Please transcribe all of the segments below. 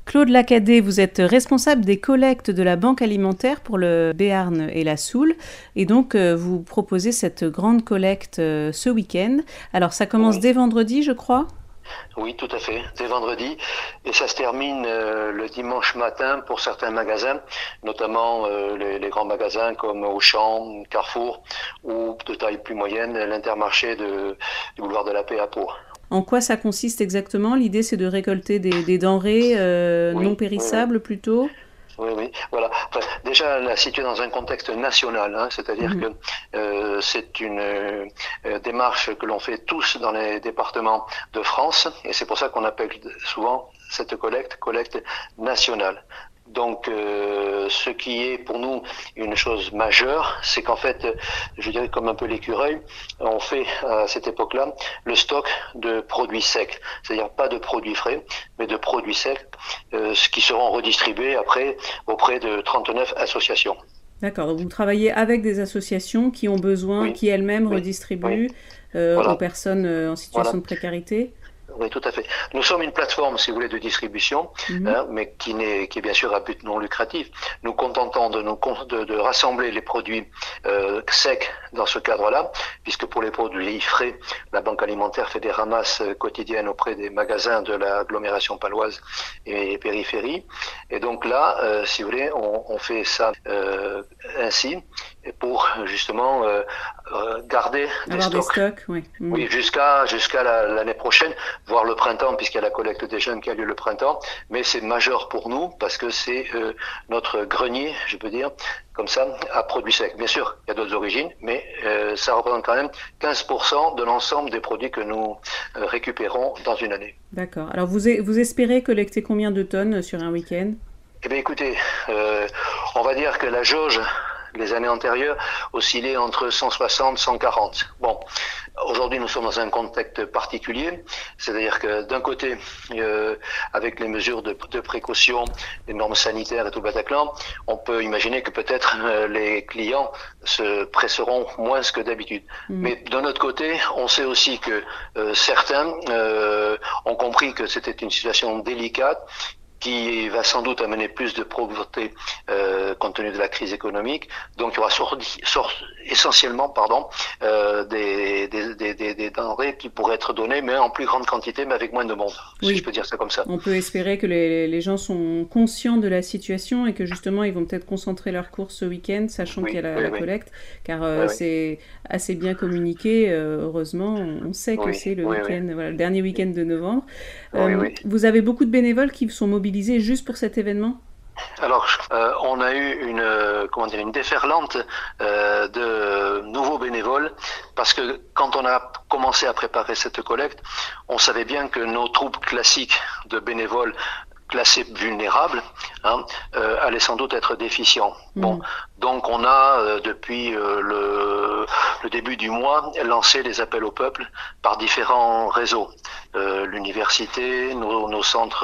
Claude Lacadet, vous êtes responsable des collectes de la Banque alimentaire pour le Béarn et la Soule. Et donc, vous proposez cette grande collecte ce week-end. Alors, ça commence Oui, dès vendredi, je crois. oui, tout à fait, dès vendredi. Et ça se termine le dimanche matin pour certains magasins, notamment les grands magasins comme Auchan, Carrefour ou de taille plus moyenne, l'Intermarché du boulevard de la Paix à Pau. En quoi ça consiste exactement? L'idée, c'est de récolter des denrées non Oui, oui, oui. périssables plutôt. Oui, oui, voilà. Enfin, déjà, la situer dans un contexte national, hein, c'est-à-dire que Mhm. c'est une démarche que l'on fait tous dans les départements de France, et c'est pour ça qu'on appelle souvent cette collecte nationale. Donc, ce qui est pour nous une chose majeure, c'est qu'en fait, je dirais comme un peu l'écureuil, on fait à cette époque-là le stock de produits secs, c'est-à-dire pas de produits frais, mais de produits secs, ce qui seront redistribués après auprès de 39 associations. D'accord. Donc, vous travaillez avec des associations qui ont besoin, Oui, qui elles-mêmes oui, oui, redistribuent aux voilà, personnes en situation voilà. de précarité. Oui, tout à fait. Nous sommes une plateforme, si vous voulez, de distribution, Mhm. hein, mais qui est bien sûr à but non lucratif. Nous contentons de rassembler les produits secs dans ce cadre-là, puisque pour les produits frais, la Banque alimentaire fait des ramasses quotidiennes auprès des magasins de l'agglomération paloise et périphérie. Et donc là, si vous voulez, on fait ça ainsi pour justement garder des Avoir des stocks. stocks, oui. Oui, Mhm. jusqu'à l'année prochaine, voire le printemps, puisqu'il y a la collecte des jeunes qui a lieu le printemps. Mais c'est majeur pour nous parce que c'est notre grenier, je peux dire, comme ça, à produits secs. Bien sûr, il y a d'autres origines, mais ça représente quand même 15% de l'ensemble des produits que nous récupérons dans une année. D'accord. Alors, vous espérez collecter combien de tonnes sur un week-end? Eh bien, écoutez, on va dire que la jauge, les années antérieures, oscillait entre 160 et 140. Bon, aujourd'hui, nous sommes dans un contexte particulier, c'est-à-dire que d'un côté, avec les mesures de précaution, les normes sanitaires et tout le Bataclan, on peut imaginer que peut-être les clients se presseront moins que d'habitude. Mhm. Mais d'un autre côté, on sait aussi que certains ont compris que c'était une situation délicate qui va sans doute amener plus de pauvreté compte tenu de la crise économique. Donc il y aura essentiellement des denrées qui pourraient être données, mais en plus grande quantité, mais avec moins de monde, si je Oui. peux dire ça comme ça. On peut espérer que les gens sont conscients de la situation et que justement ils vont peut-être concentrer leurs courses ce week-end, sachant qu'il y a Oui, la oui, oui, collecte, car oui, oui, c'est assez bien communiqué, heureusement. On sait que oui, c'est le oui, oui, week-end, voilà, le dernier week-end de novembre. oui, oui. Vous avez beaucoup de bénévoles qui sont mobilisés juste pour cet événement? Alors, on a eu comment dire, une déferlante de nouveaux bénévoles parce que quand on a commencé à préparer cette collecte, on savait bien que nos troupes classiques de bénévoles classés vulnérables allaient sans doute être déficients. Bon, Mhm. donc on a depuis le début du mois lancé les appels au peuple par différents réseaux. L'université, nos centres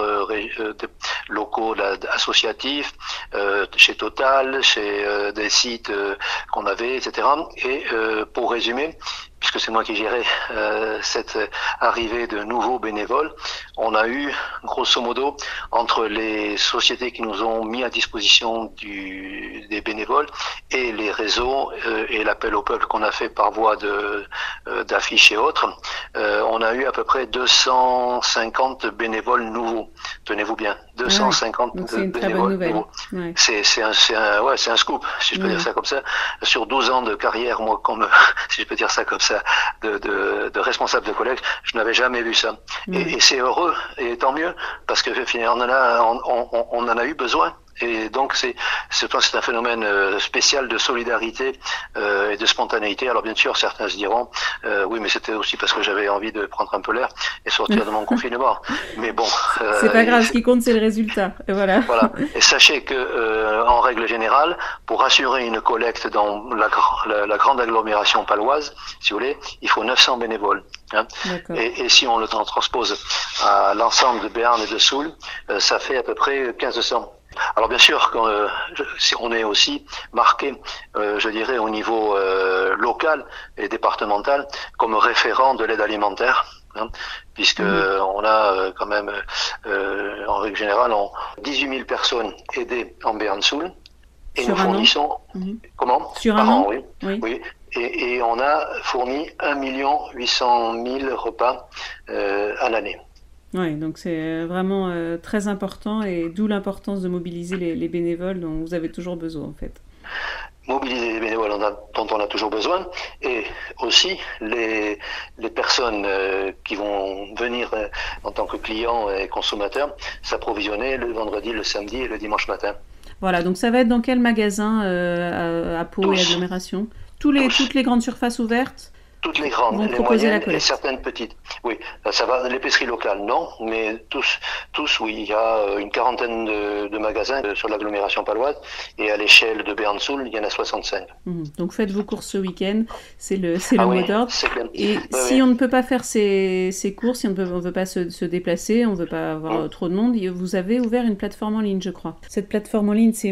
locaux associatifs, chez Total, chez des sites qu'on avait, etc. Et pour résumer, puisque c'est moi qui gérais cette arrivée de nouveaux bénévoles, on a eu grosso modo entre les sociétés qui nous ont mis à disposition des bénévoles et les réseaux et l'appel au peuple qu'on a fait par voie d'affiches et autres, on a eu à peu près 250 bénévoles nouveaux. Tenez-vous bien, Ah oui, 250 donc c'est une très bonne bénévoles nouvelle. nouveaux. Ouais. C'est un scoop, si je peux dire Ouais. ça comme ça. Sur 12 ans de carrière, moi, comme, si je peux dire ça comme ça, de responsable de collecte, je n'avais jamais vu ça. Ouais. Et c'est heureux, et tant mieux, parce que finalement, on en a eu besoin. Et donc c'est un phénomène spécial de solidarité et de spontanéité. Alors bien sûr, certains se diront, oui, mais c'était aussi parce que j'avais envie de prendre un peu l'air et sortir de mon confinement. Mais bon, C'est pas grave, ce qui compte c'est le résultat. Et voilà. voilà. Et sachez que, en règle générale, pour assurer une collecte dans la grande agglomération paloise, si vous voulez, il faut 900 bénévoles. Hein. D'accord. Et si on le transpose à l'ensemble de Béarn et de Soule, ça fait à peu près 1500. Alors bien sûr, si on est aussi marqué, je dirais, au niveau local et départemental comme référent de l'aide alimentaire. hein, puisque on a quand même, en règle générale, 18 000 personnes aidées en Béarn-Soul. Et sur nous fournissons, comment? Sur Par un an, oui. oui. Oui. Et on a fourni 1 800 000 repas à l'année. Oui, donc c'est vraiment très important et d'où l'importance de mobiliser les bénévoles dont vous avez toujours besoin en fait. Mobiliser les bénévoles dont on a toujours besoin et aussi les personnes qui vont venir en tant que clients et consommateurs s'approvisionner le vendredi, le samedi et le dimanche matin. Voilà, donc ça va être dans quel magasin à Pau et agglomération? Toutes les grandes surfaces ouvertes toutes les grandes, vont les proposer moyennes la et collecte. certaines petites. Oui, ça va. L'épicerie locale, non, mais tous, oui. Il y a une quarantaine de magasins sur l'agglomération paloise et à l'échelle de Béarn-Soul, il y en a 65. Donc faites vos courses ce week-end, c'est le Oui, mot d'ordre. c'est clair. Et Oui, si on ne peut pas faire ces courses, si on ne veut pas se déplacer, on ne veut pas avoir trop de monde, vous avez ouvert une plateforme en ligne, je crois. Cette plateforme en ligne, c'est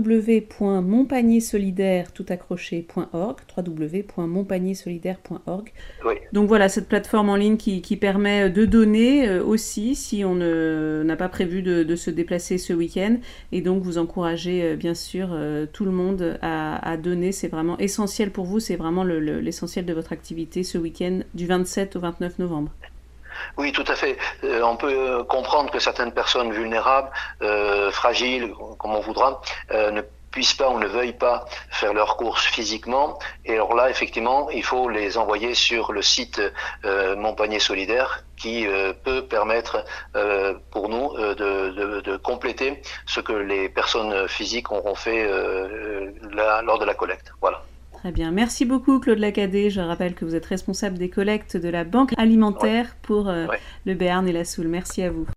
www.monpagnierssolidaire.org, www.monpagnierssolidaire.org. Oui. Donc voilà, cette plateforme en ligne qui permet de donner aussi si on n'a pas prévu de se déplacer ce week-end. Et donc vous encouragez bien sûr tout le monde à donner. C'est vraiment essentiel pour vous, c'est vraiment l'essentiel de votre activité ce week-end du 27 au 29 novembre. Oui, tout à fait. On peut comprendre que certaines personnes vulnérables, fragiles, comme on voudra, ne puissent pas ou ne veuillent pas faire leurs courses physiquement. Et alors là, effectivement, il faut les envoyer sur le site Mon Panier Solidaire qui peut permettre pour nous de compléter ce que les personnes physiques auront fait lors de la collecte. Voilà. Très bien. Merci beaucoup, Claude Lacadé. Je rappelle que vous êtes responsable des collectes de la Banque alimentaire pour le Béarn et la Soule. Merci à vous.